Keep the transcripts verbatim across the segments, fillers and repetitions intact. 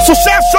Sucesso!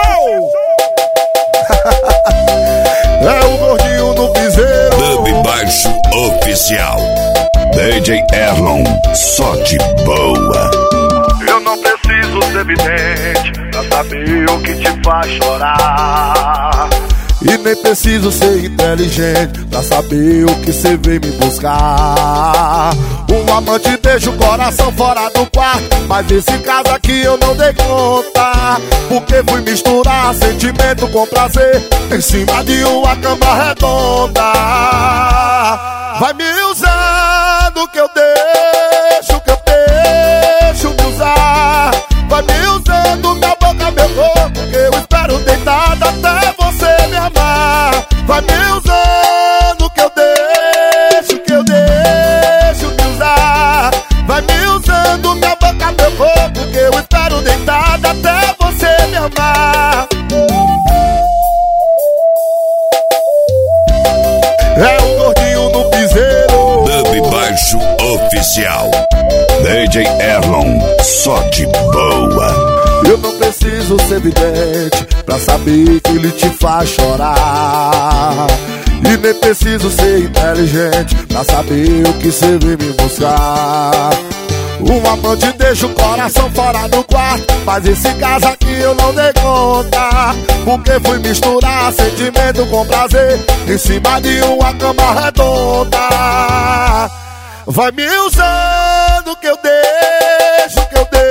É o gordinho do piseiro. Dub Baixo Oficial. D J Erlon, só de boa. Eu não preciso ser vidente pra saber o que te faz chorar. E nem preciso ser inteligente pra saber o que cê vem me buscar. Um amante deixa o coração fora do quarto, mas esse caso aqui eu não dei conta, porque fui misturar sentimento com prazer em cima de uma cama redonda. Vai me usando que eu deixo, que eu deixo me usar. Vai me usando minha boca, meu corpo, que eu espero deitado até você me amar. Vai me usando que eu deixo, que eu deixo me usar. Vai me usando minha boca, meu corpo, que eu espero deitado até você me amar. É o gordinho do piseiro. Dub Baixo Oficial. D J Erlon, só de boa. Eu não preciso ser vidente pra saber que ele te faz chorar. E nem preciso ser inteligente pra saber o que cê vem me buscar. Um amante deixa o coração fora do quarto, mas esse caso aqui eu não dei conta, porque fui misturar sentimento com prazer em cima de uma cama redonda. Vai me usando que eu deixo, que eu deixo